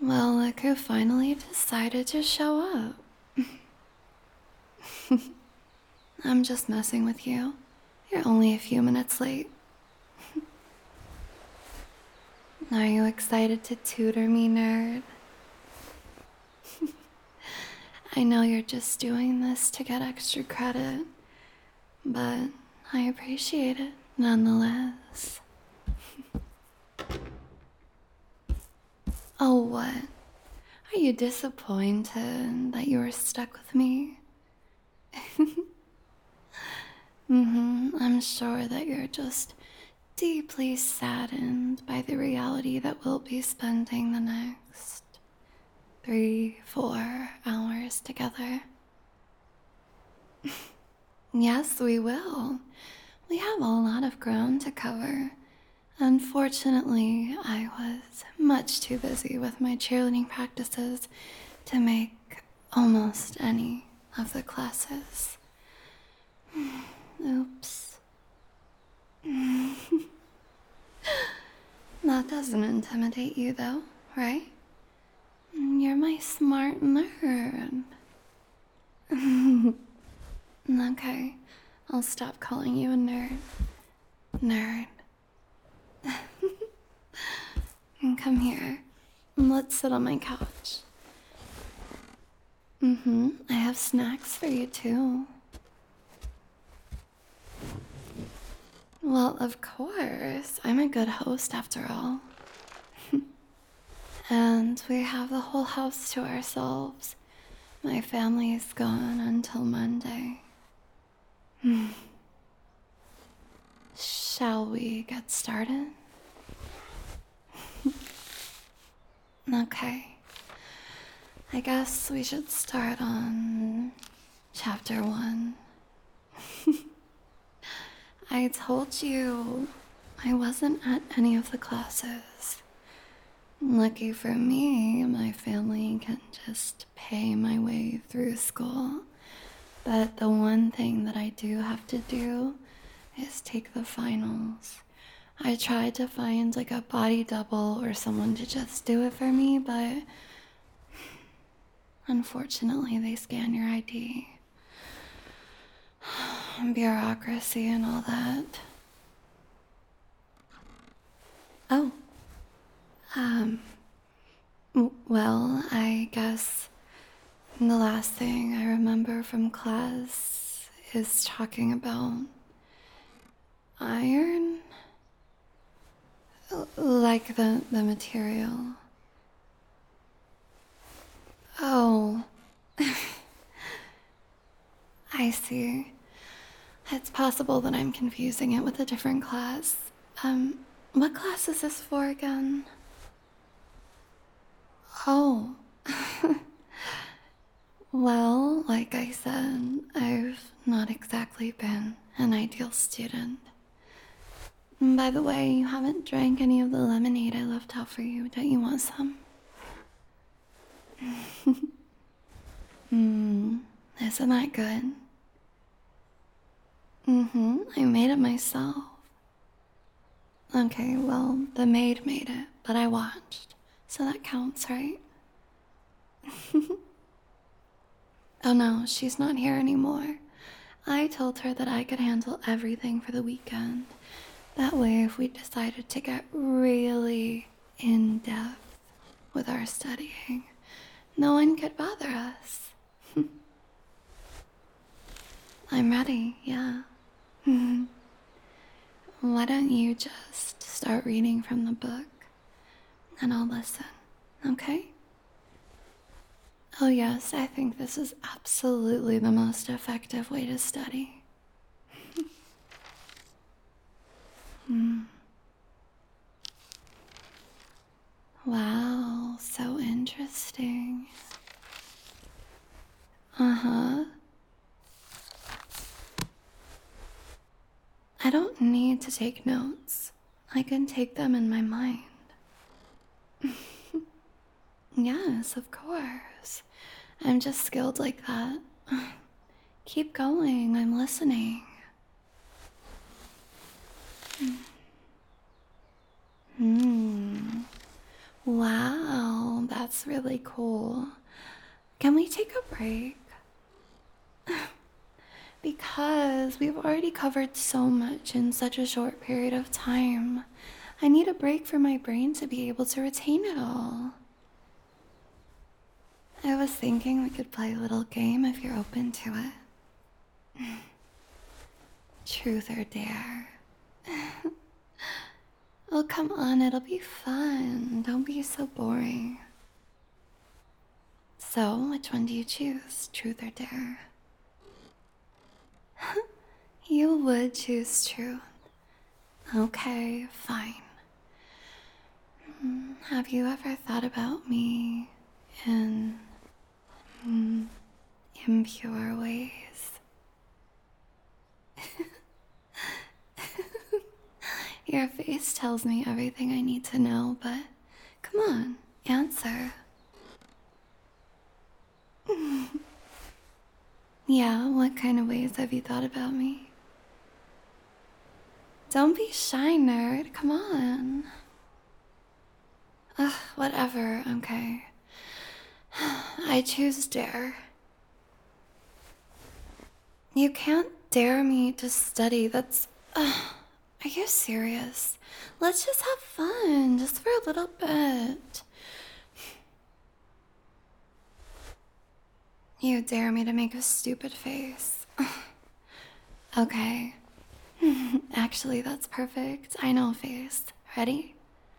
Well, look who finally decided to show up. I'm just messing with you. You're only a few minutes late. Are you excited to tutor me, nerd? I know you're just doing this to get extra credit, but I appreciate it nonetheless. Oh, what? Are you disappointed that you were stuck with me? I'm sure that you're just deeply saddened by the reality that we'll be spending the next 3, 4 hours together. Yes, we will. We have a lot of ground to cover. Unfortunately, I was much too busy with my cheerleading practices to make almost any of the classes. Oops. That doesn't intimidate you, though, right? You're my smart nerd. Okay, I'll stop calling you a nerd. Nerd. And come here. Let's sit on my couch. I have snacks for you too. Well, of course. I'm a good host after all. And we have the whole house to ourselves. My family's gone until Monday. Shall we get started? Okay. I guess we should start on chapter 1. I told you I wasn't at any of the classes. Lucky for me, my family can just pay my way through school. But the one thing that I do have to do is take the finals. I tried to find like a body double or someone to just do it for me, but unfortunately they scan your ID. Bureaucracy and all that. Oh, well, I guess the last thing I remember from class is talking about iron? Like the material. Oh, I see. It's possible that I'm confusing it with a different class. What class is this for again? Oh. Well, like I said, I've not exactly been an ideal student. By the way, you haven't drank any of the lemonade I left out for you. Don't you want some? Isn't that good? I made it myself. Okay, well, the maid made it, but I watched. So that counts, right? Oh no, she's not here anymore. I told her that I could handle everything for the weekend. That way, if we decided to get really in depth with our studying, no one could bother us. I'm ready, yeah. Why don't you just start reading from the book and I'll listen, okay? Oh, yes, I think this is absolutely the most effective way to study. Wow, so interesting. Uh-huh. I don't need to take notes. I can take them in my mind. Yes, of course. I'm just skilled like that. Keep going, I'm listening. Wow, that that's really cool. Can we take a break? Because we've already covered so much in such a short period of time. I need a break for my brain to be able to retain it all. I was thinking we could play a little game if you're open to it. Truth or dare. Oh, come on, it'll be fun. Don't be so boring. So, which one do you choose, truth or dare? You would choose truth. Okay, fine. Have you ever thought about me in impure ways? Your face tells me everything I need to know, but come on, answer. Yeah, what kind of ways have you thought about me? Don't be shy, nerd. Come on. Ugh, whatever, okay. I choose dare. You can't dare me to study. That's. Are you serious? Let's just have fun, just for a little bit. You dare me to make a stupid face. Okay. Actually, that's perfect. I know a face. Ready?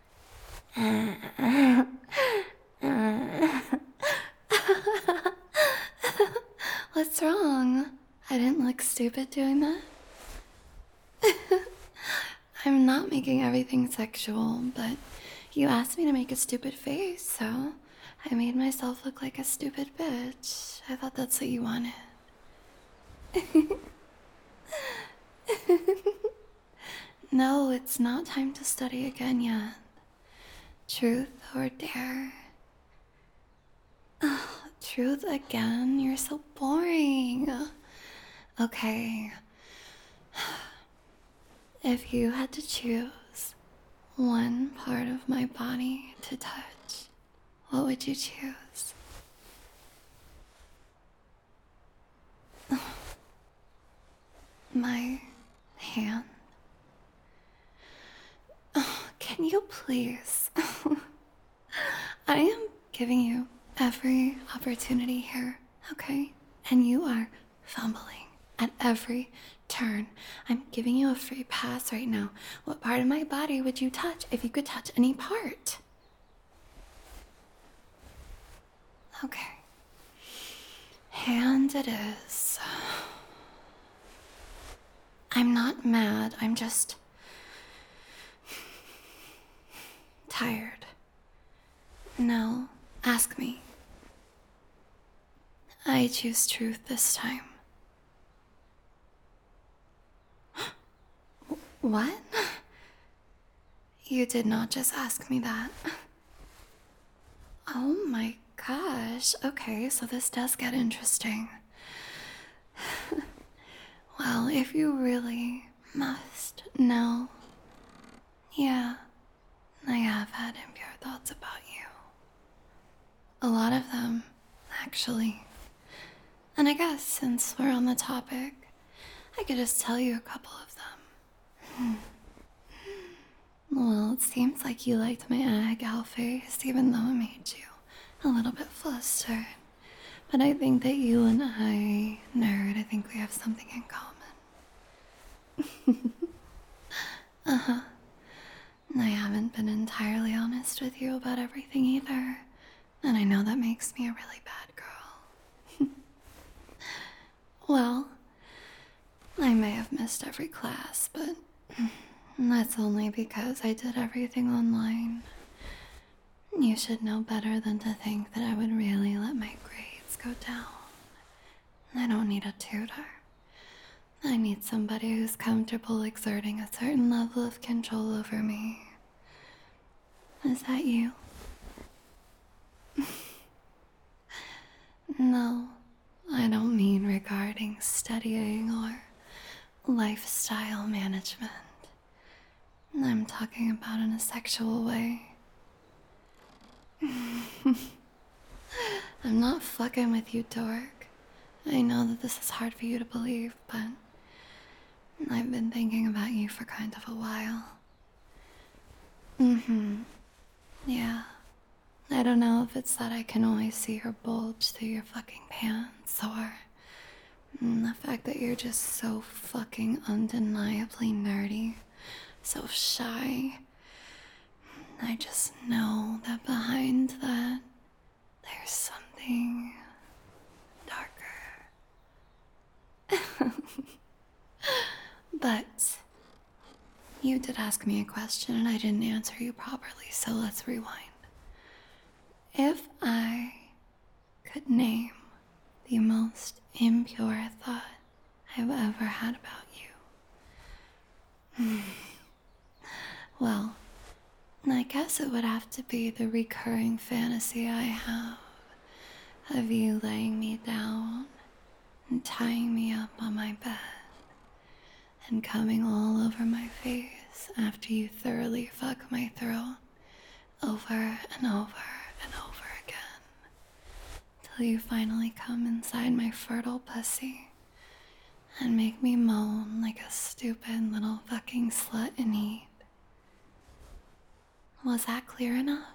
What's wrong? I didn't look stupid doing that? I'm not making everything sexual, but you asked me to make a stupid face, so I made myself look like a stupid bitch. I thought that's what you wanted. No, it's not time to study again yet. Truth or dare? Ugh, truth again? You're so boring. Okay. If you had to choose one part of my body to touch, what would you choose? My hand. Can you please? I am giving you every opportunity here, okay? And you are fumbling at every turn. I'm giving you a free pass right now. What part of my body would you touch if you could touch any part? Okay. Hand it is. I'm not mad, I'm just tired. No, ask me. I choose truth this time. What? You did not just ask me that. Oh my gosh. Okay, so this does get interesting. Well, if you really must know, yeah, I have had impure thoughts about you. A lot of them, actually. And I guess since we're on the topic, I could just tell you a couple of them. Well, it seems like you liked my egg owl face, even though it made you a little bit flustered. But I think that you and I, nerd, I think we have something in common. Uh-huh. I haven't been entirely honest with you about everything either. And I know that makes me a really bad girl. Well, I may have missed every class, but that's only because I did everything online. You should know better than to think that I would really let my grades go down. I don't need a tutor. I need somebody who's comfortable exerting a certain level of control over me. Is that you? No, I don't mean regarding studying or lifestyle management. I'm talking about in a sexual way. I'm not fucking with you, dork. I know that this is hard for you to believe, but I've been thinking about you for kind of a while. Yeah. I don't know if it's that I can always see her bulge through your fucking pants, or the fact that you're just so fucking undeniably nerdy, so shy. I just know that behind that, there's something darker. But you did ask me a question and I didn't answer you properly, so let's rewind. If I could name the most impure thought I've ever had about you, well, I guess it would have to be the recurring fantasy I have of you laying me down and tying me up on my bed and coming all over my face after you thoroughly fuck my throat over and over and over again till you finally come inside my fertile pussy and make me moan like a stupid little fucking slut in heat. Was that clear enough?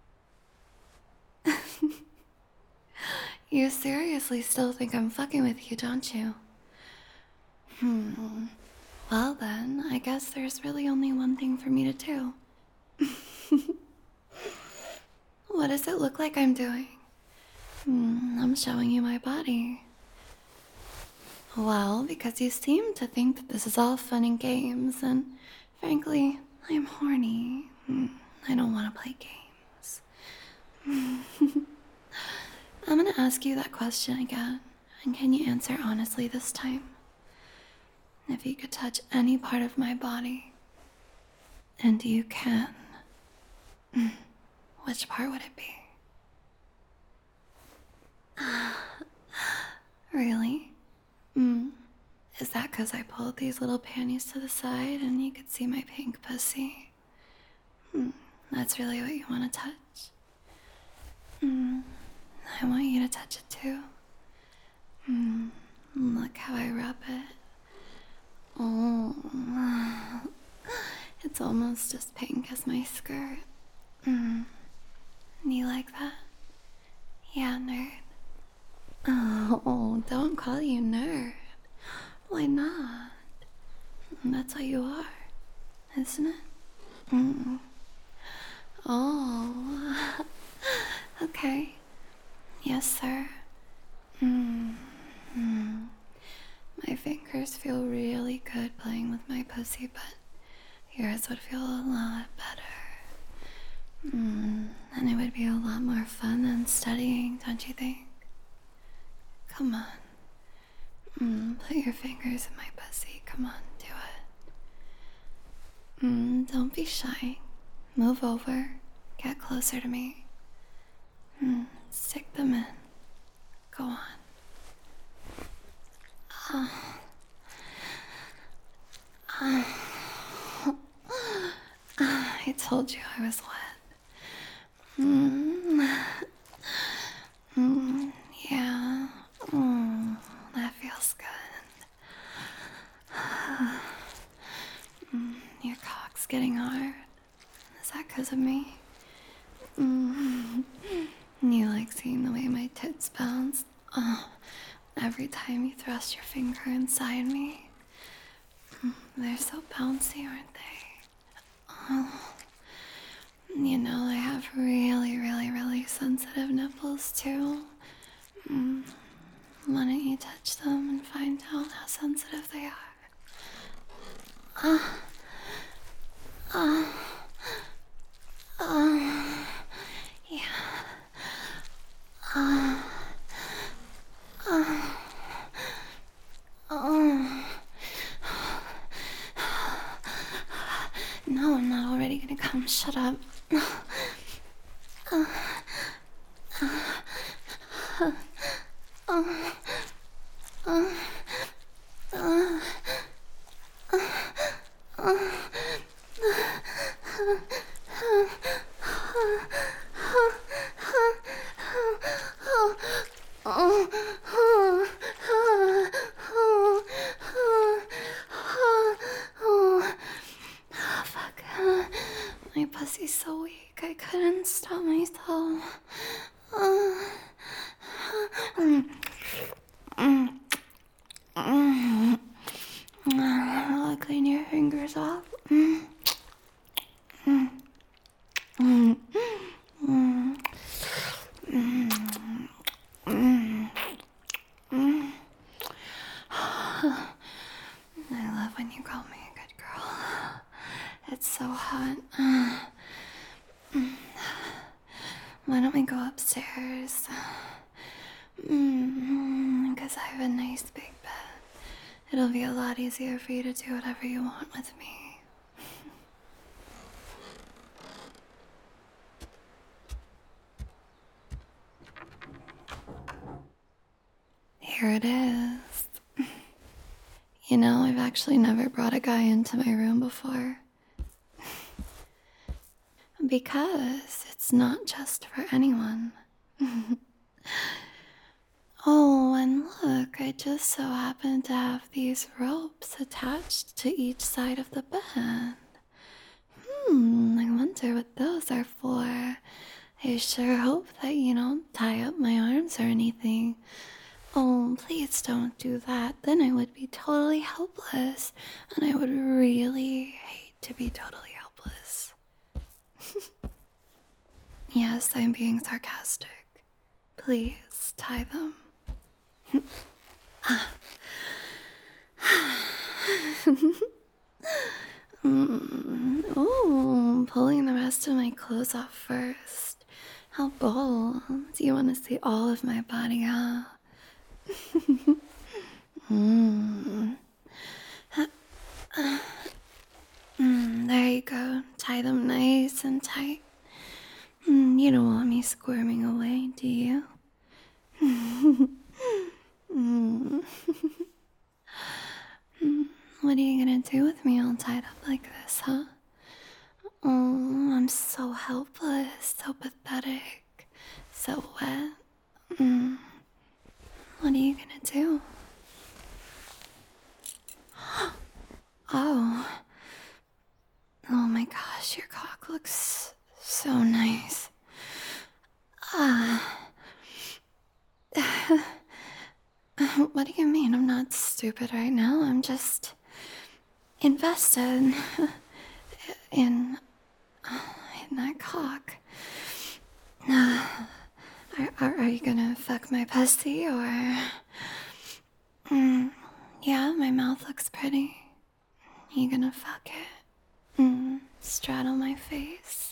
You seriously still think I'm fucking with you, don't you? Well then, I guess there's really only one thing for me to do. What does it look like I'm doing? I'm showing you my body. Well, because you seem to think that this is all fun and games, and frankly, I'm horny. I don't want to play games. I'm gonna ask you that question again, and can you answer honestly this time? If you could touch any part of my body, and you can, which part would it be? Really? Is that because I pulled these little panties to the side and you could see my pink pussy? That's really what you want to touch? I want you to touch it too. Look how I rub it. Oh, it's almost as pink as my skirt. You like that? Yeah, nerd. Oh, don't call you nerd. Why not? That's what you are, isn't it? Oh, okay. Yes, sir. My fingers feel really good playing with my pussy, but yours would feel a lot better. And it would be a lot more fun than studying, don't you think? Come on. Put your fingers in my pussy. Come on, do it. Don't be shy. Move over. Get closer to me. Stick them in. Go on. I told you I was wet. Yeah. That feels good. Your cock's getting hard. Is that 'cause of me? You like seeing the way my tits bounce? Every time you thrust your finger inside me. They're so bouncy, aren't they? You know, I have really, really, really sensitive nipples too. Why don't you touch them and find out how sensitive they are? Yeah. No, I'm not already gonna come. Shut up. stop myself. I'll clean your fingers off. I love when you call me a good girl. It's so hot. Why don't we go upstairs? Because I have a nice big bed. It'll be a lot easier for you to do whatever you want with me. Here it is. You know, I've actually never brought a guy into my room before. Because it's not just for anyone. Oh, and look, I just so happen to have these ropes attached to each side of the bed. I wonder what those are for. I sure hope that you don't tie up my arms or anything. Oh, please don't do that. Then I would be totally helpless. And I would really hate to be totally helpless. Yes, I'm being sarcastic. Please, tie them. Oh, pulling the rest of my clothes off first. How bold. Do you want to see all of my body, huh? There you go. Tie them nice and tight. You don't want me squirming away, do you? What are you gonna do with me all tied up like this, huh? Oh, I'm so helpless, so pathetic, so wet. What are you gonna do? Oh. Oh my gosh, your cock looks so nice. What do you mean? I'm not stupid right now. I'm just invested in that cock. Are you gonna fuck my pussy or? Yeah, my mouth looks pretty. You gonna fuck it? Straddle my face.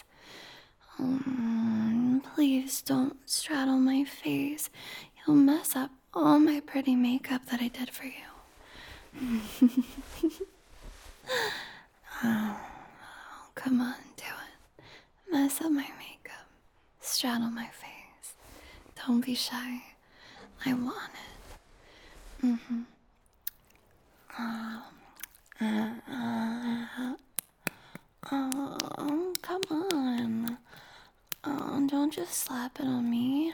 Please don't straddle my face. You'll mess up all my pretty makeup that I did for you. Oh, come on, do it. Mess up my makeup. Straddle my face. Don't be shy. I want it. Oh, come on. Oh, don't just slap it on me.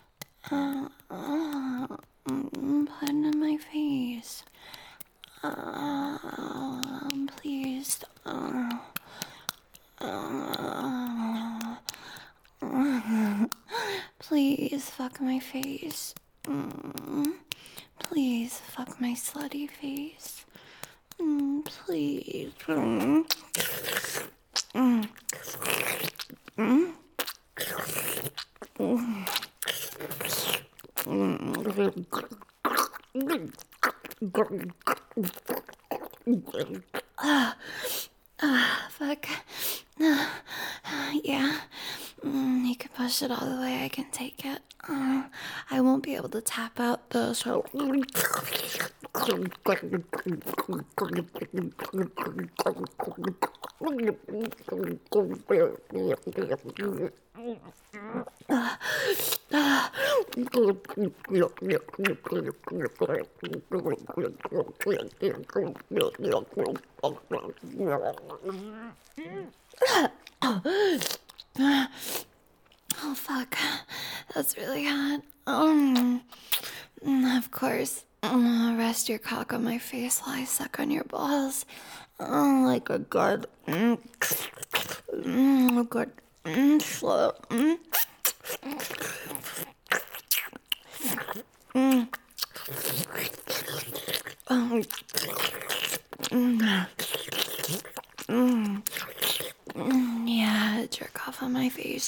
Put it in my face. Please. Please fuck my face. Please fuck my slutty face. Please. Fuck. Yeah. You can push it all the way. I can take it. I won't be able to tap out though. So. Oh fuck, that's really hot. Of course. Rest your cock on my face while I suck on your balls. Like a good. Good. Slow. Yeah, jerk off on my face.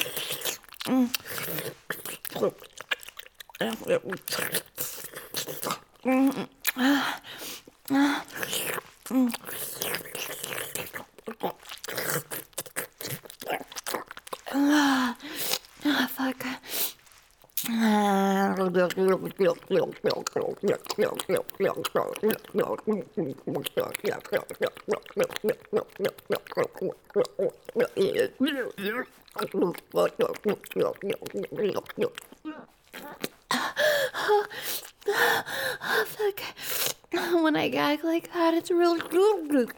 Fuck. Fuck. When I gag like that, it's really good.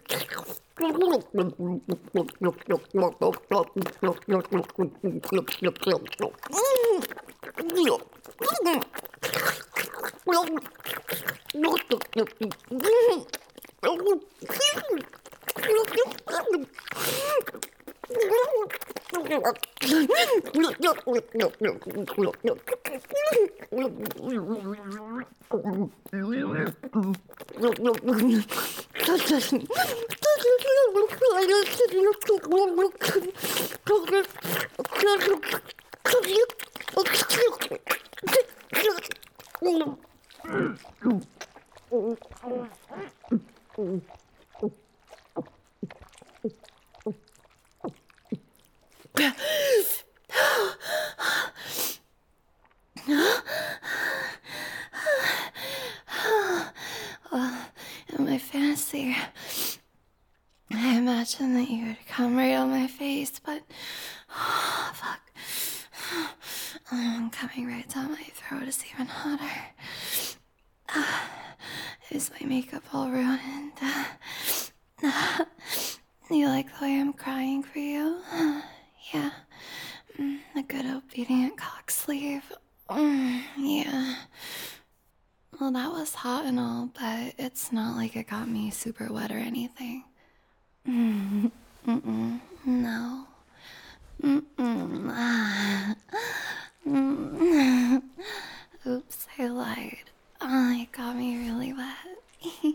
In my fantasy, I imagined that you would come right on my face, but fuck. Coming right down my throat is even hotter. Is my makeup all ruined? You like the way I'm crying for you? Yeah. A good obedient cock sleeve. Yeah. Well, that was hot and all, but it's not like it got me super wet or anything. No. Oops, I lied. It got me really wet.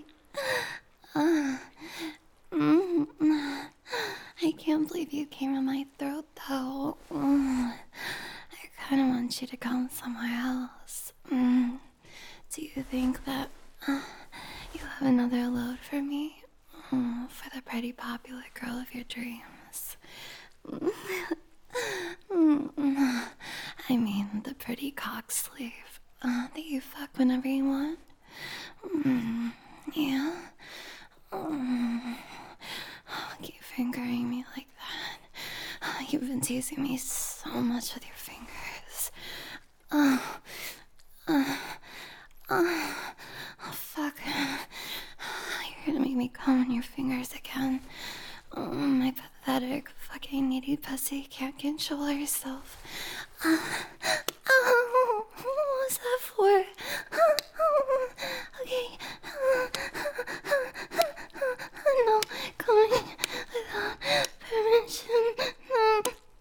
I can't believe you came in my throat, though. I kind of want you to come somewhere else. Do you think that you have another load for me? For the pretty popular girl of your dreams. I mean, the pretty cock sleeve that you fuck whenever you want. Yeah. Keep fingering me like that. You've been teasing me so much with your fingers. Oh, fuck. You're gonna make me come on your fingers again. Oh, my pathetic, fucking needy pussy can't control herself. Oh, what was that for? Okay. No, coming without permission. No.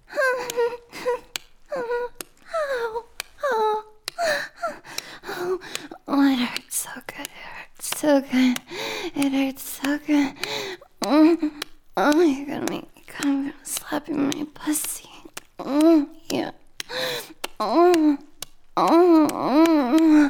Oh, it hurts so good. It hurts so good. It hurts so good. Oh, you're gonna make me come from slapping my pussy. Oh, yeah. Oh, oh, oh.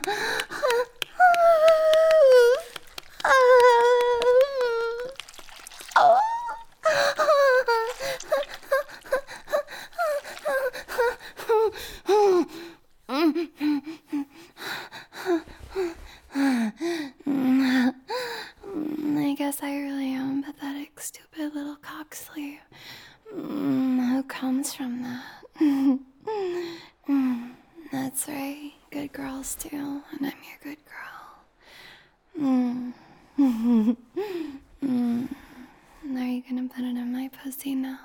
I guess I really am pathetic, stupid little cock sleeve. Who comes from that? That's right, good girls do, and I'm your good girl. Are you gonna put it in my pussy now?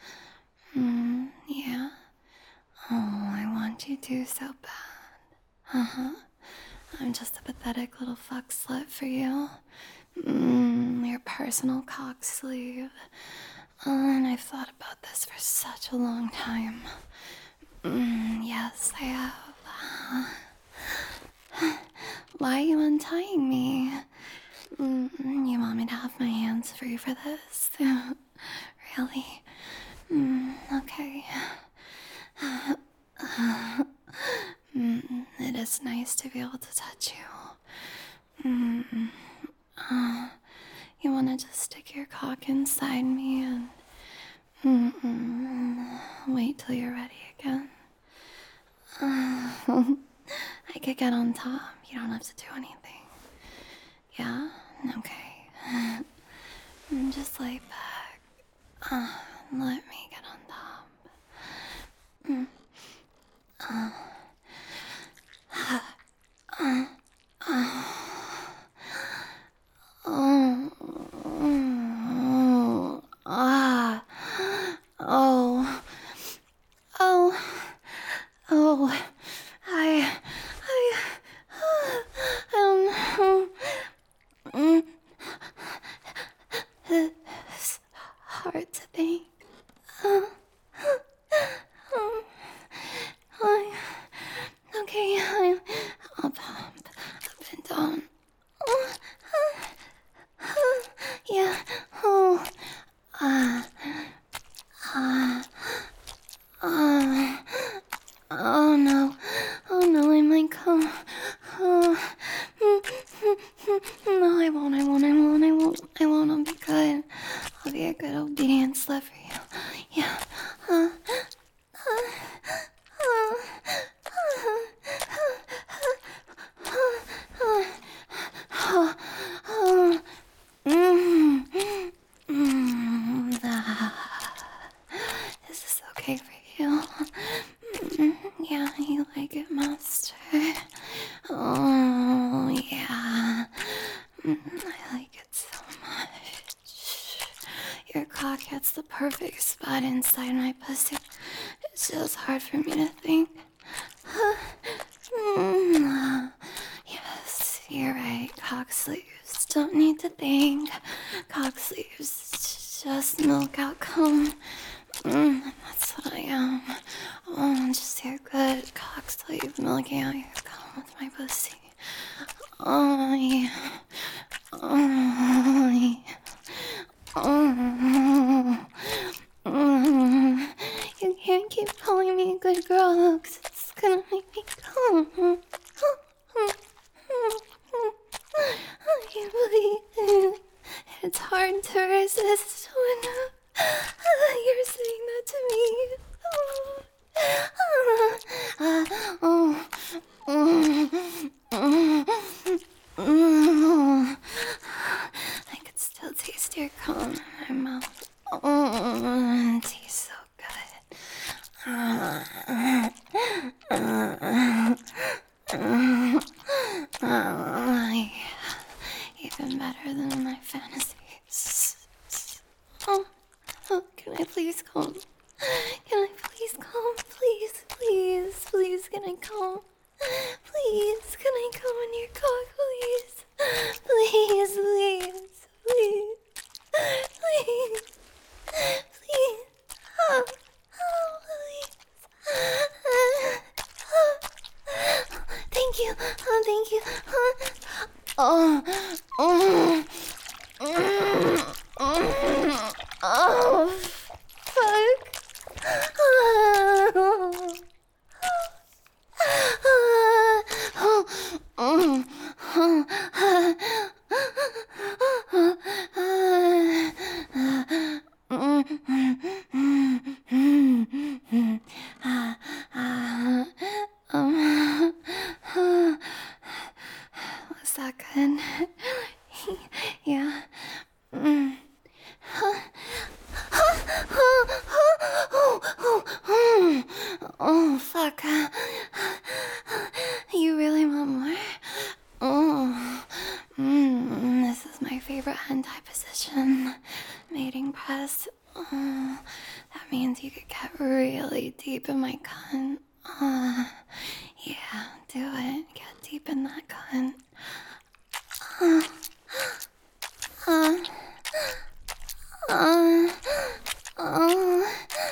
Yeah. Oh, I want you to so bad. I'm just a pathetic little fuck slut for you. Your personal cock sleeve. And I've thought about this for such a long time. Yes, I have. Why are you untying me? You want me to have my hands free for this? Really? Okay. It is nice to be able to touch you. You want to just stick your cock inside me and wait till you're ready again. I could get on top. You don't have to do anything. Yeah? Okay. Just lay back. Let me get on top. Ah. Oh. Oh. Oh. I don't know. It's hard to think. Okay, I'll pump up and down. Yeah. Oh. Oh no. Oh no, I might come. Oh. No, I won't. I'll be good. I'll be a good obedient slut for you. Yeah. This is okay for you. Yeah, you like it, master. Oh, yeah. I like it so much. Your cock hits the perfect spot inside my pussy. It's just hard for me to think. Yes, you're right. Cock sleeves don't need to think. Cock sleeves just milk out cum. That's what I am. Oh, I'm just your good cock sleeve milking out your cum with my pussy. Oh, yeah. Oh, yeah. You can't keep calling me a good girl, 'cause it's gonna make me come. I can't believe it. It's hard to resist when you're saying that to me. I could still taste your cum in my mouth. Oh, it tastes so good. Yeah. Even better than my fantasies. Oh, can I please come? Can I please come? Please, can I come? Please, can I come on your cock, please? Please. Please. Oh, please. Thank you. Thank you. Oh. Fuck. Was that good? Yeah. Oh, fuck. You really want more? Oh, this is my favorite hentai position. Mating press. Oh, that means you could get really deep in my cunt. Yeah, do it. Get deep in that cunt. Uh, uh, uh. Oh.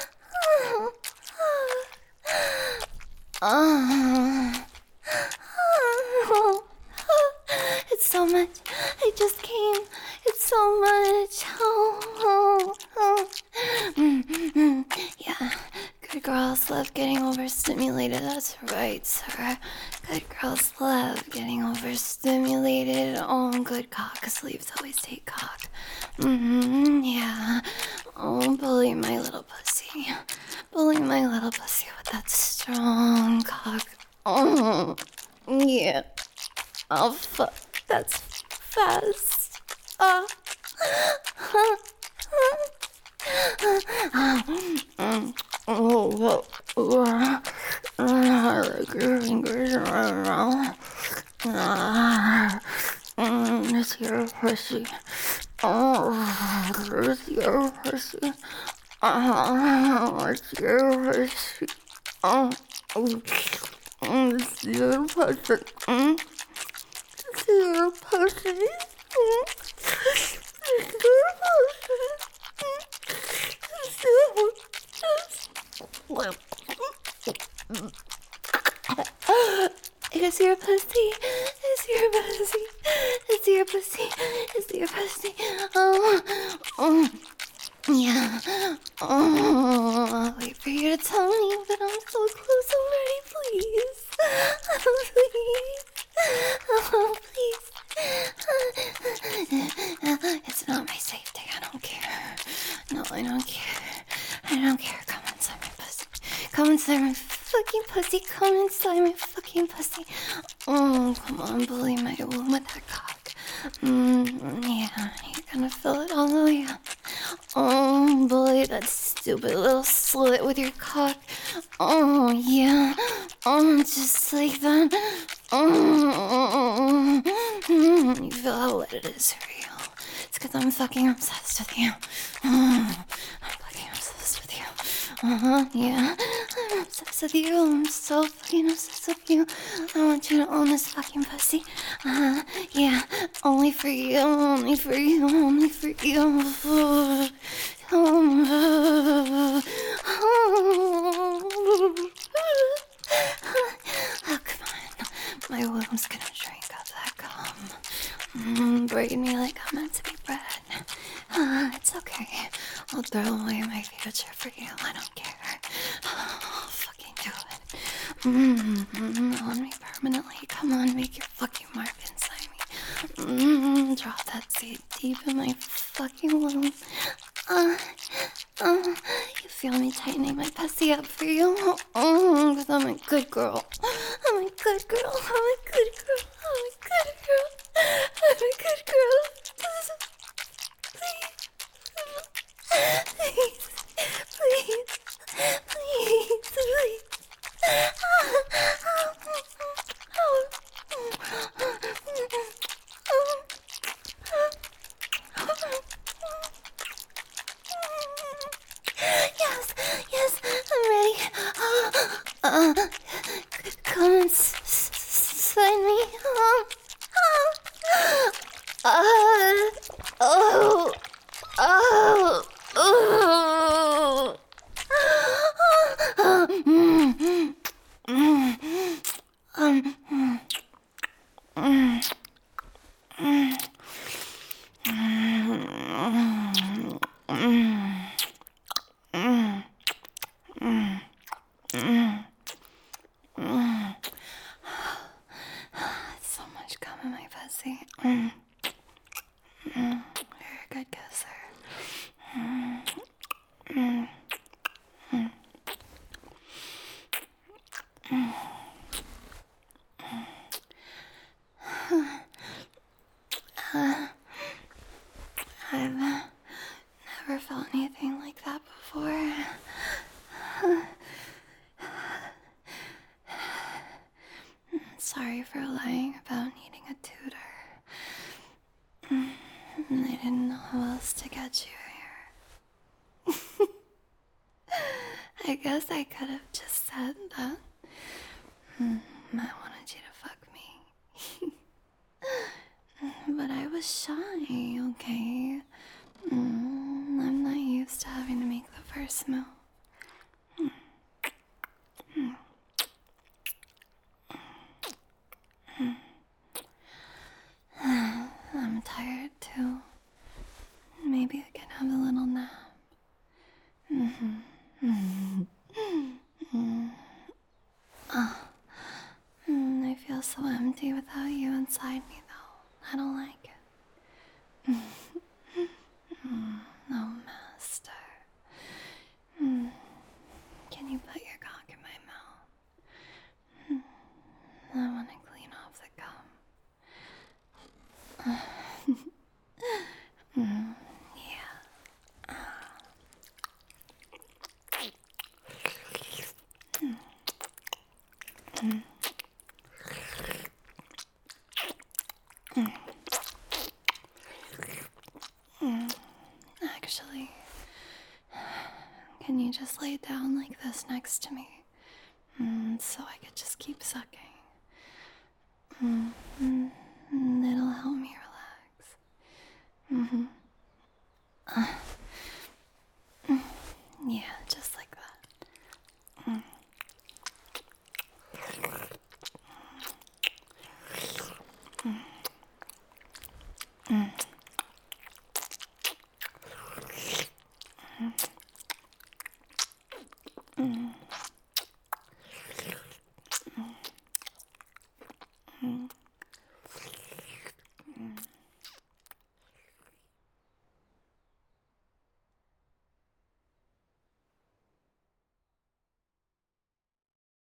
Oh. Oh. It's so much. I just came. It's so much. Yeah. Good girls love getting overstimulated. That's right, sir. Good girls love getting overstimulated. Oh, good cock. Sleeves always take cock. Yeah. Oh, bully my little pussy. Bully my little pussy with that strong cock. Oh, yeah. Oh, fuck. That's fast. Oh. Oh, I like your fingers right now. It's your pussy. Oh, it's your pussy. It's your pussy. Oh, it's your pussy. It's your pussy. It's your It's your pussy. It's your pussy. It's your pussy. It's your pussy. Oh, yeah. Oh, I'll wait for you to tell me, but I'm so close already. Please, please, oh, please. It's not my safety. I don't care. No, I don't care. I don't care. Come inside my pussy. Come inside my fucking pussy. Come inside my fucking pussy. Oh, come on, bully my womb with that cock. Yeah, you're gonna fill it all the way up. Oh, bully that stupid little slit with your cock. Oh, yeah. Oh, just like that. Oh, you feel how wet it is for you. It's because I'm fucking obsessed with you. I'm fucking obsessed with you. Yeah. I'm obsessed with you. I'm so fucking obsessed with you. I want you to own this fucking pussy. Yeah. Only for you. Only for you. Only for you. Oh, come on. My womb's gonna drink up that cum. Braid me like I'm meant to be bred. It's okay. I'll throw away my future for you. I don't care. I'll fucking do it. On me permanently. Come on, make your fucking mark inside me. Drop that seed deep in my fucking womb. You feel me tightening my pussy up for you? Cause I'm a good girl. I'm a good girl. I'm a good girl. I'm a good girl. I'm a good girl. Please. Please. Please. Please. Yes, I'm ready. Come inside me. Oh, oh, oh. So much cum in my pussy. You're a good kisser. I've never felt anything like that before. Sorry for lying about needing a tutor. I didn't know how else to get you here. I guess I could have just said that I wanted you to fuck me. But I was shy, okay? I'm not used to having to make feel so empty without you inside me, though. I don't like it. No, master. Can you put your cock in my mouth? I want to clean off the cum. Yeah. Actually, can you just lay down like this next to me? So I could just keep sucking. It'll help me relax. Yeah, just like that.